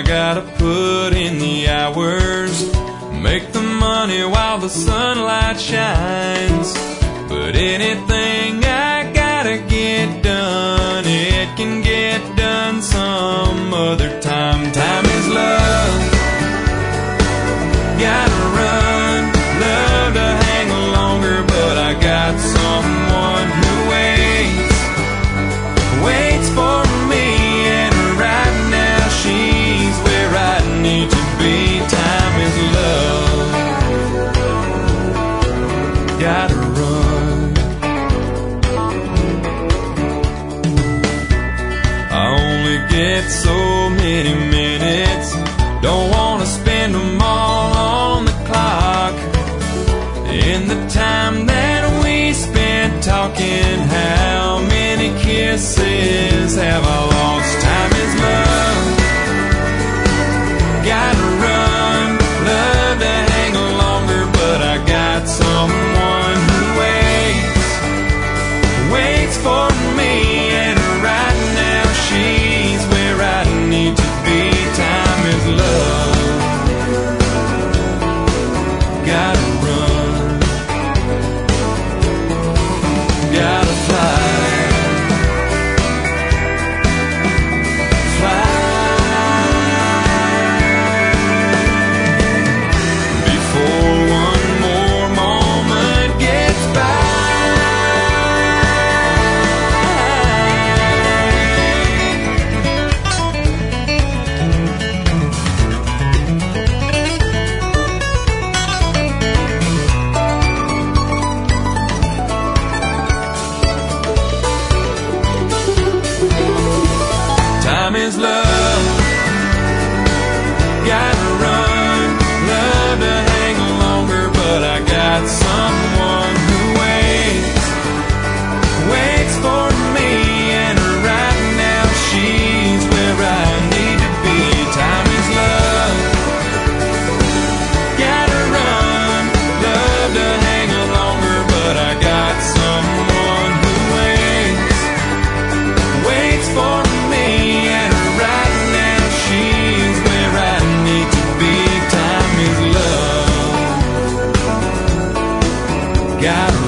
I gotta put in the hours, make the money while the sunlight shines. But anything I gotta get done, it can get done some other time. Time is love. Gotta run, love to hang longer, but I got someone who waits for me, and right now she's where I need to be. Time is love. Gotta run. I only get so many minutes, don't wanna spend them all on the clock. In the time that we spent talking, how many kisses have I lost? Time is love. Gotta run, love to hang longer, but I got someone who waits for me, and right now she's where I need to be. Time is love. Gotta run, gotta fly. Before one more moment gets by. Time is love. Gotta run, love to hang longer, but I got someone who waits for me, and right now she's where I need to be. Time is love. Gotta run, love to hang longer, but I got someone who waits for me, and right now she's where I need to be. Time is love. Gotta